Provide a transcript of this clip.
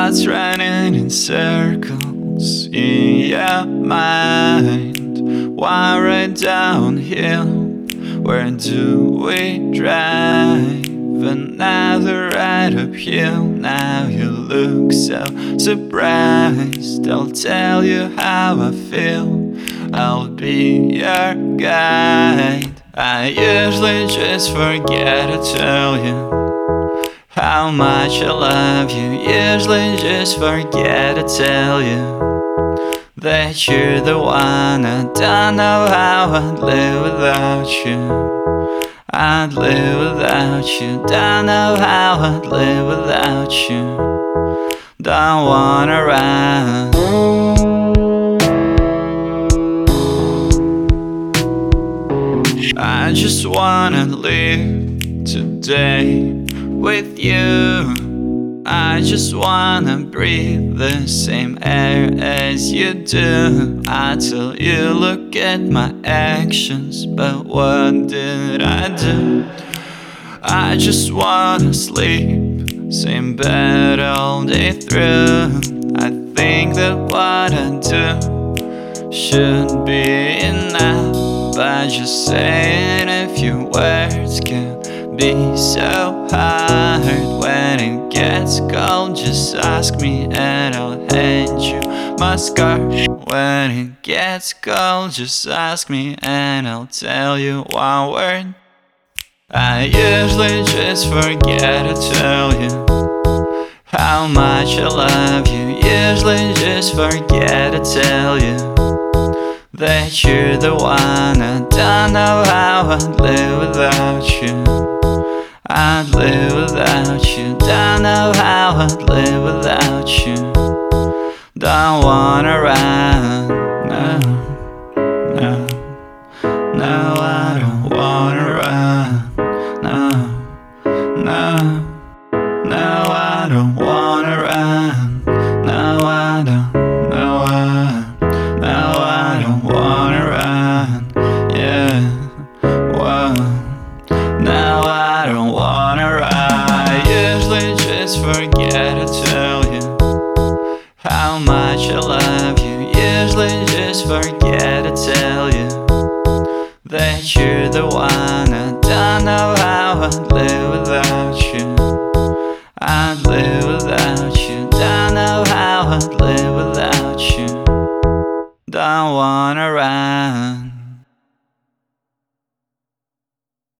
thoughts running in circles in your mind. One right downhill, where do we drive? Another right uphill, now you look so surprised. I'll tell you how I feel, I'll be your guide. I usually just forget to tell you how much I love you. Usually just forget to tell you that you're the one. I don't know how I'd live without you. I'd live without you. Don't know how I'd live without you. Don't wanna run. I just wanna live today with you. I just wanna breathe the same air as you do. I tell you, look at my actions, but what did I do? I just wanna sleep, same bed all day through. I think that what I do should be enough, but just saying a few words can be so hard. When it gets cold, just ask me and I'll hand you my scarf. When it gets cold, just ask me and I'll tell you one word. I usually just forget to tell you how much I love you. Usually just forget to tell you that you're the one. I don't know how I'd live without you. I'd live without you. Don't know how I'd live without you. Don't wanna run. No, no, no, I don't wanna run. No, no, no, I don't wanna run. No, I don't. No, I don't wanna run. Yeah, whoa. No, I don't wanna run. I usually just forget to tell you how much I love you. Usually just forget to tell you that you're the one.